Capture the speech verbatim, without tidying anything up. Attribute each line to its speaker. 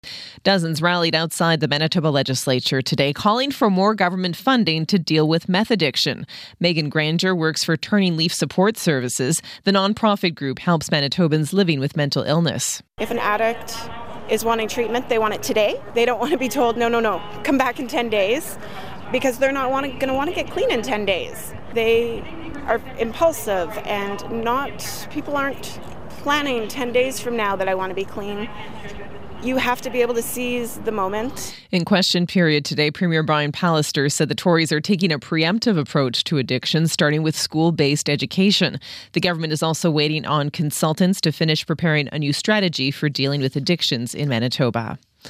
Speaker 1: Dozens rallied outside the Manitoba legislature today, calling for more government funding to deal with meth addiction. Megan Granger works for Turning Leaf Support Services. The nonprofit group helps Manitobans living with mental illness.
Speaker 2: If an addict is wanting treatment, they want it today. They don't want to be told, no, no, no, come back in ten days, because they're not going to want to get clean in ten days. They are impulsive, and not people aren't planning ten days from now that I want to be clean. You have to be able to seize the moment.
Speaker 1: In question period today, Premier Brian Pallister said the Tories are taking a preemptive approach to addiction, starting with school-based education. The government is also waiting on consultants to finish preparing a new strategy for dealing with addictions in Manitoba.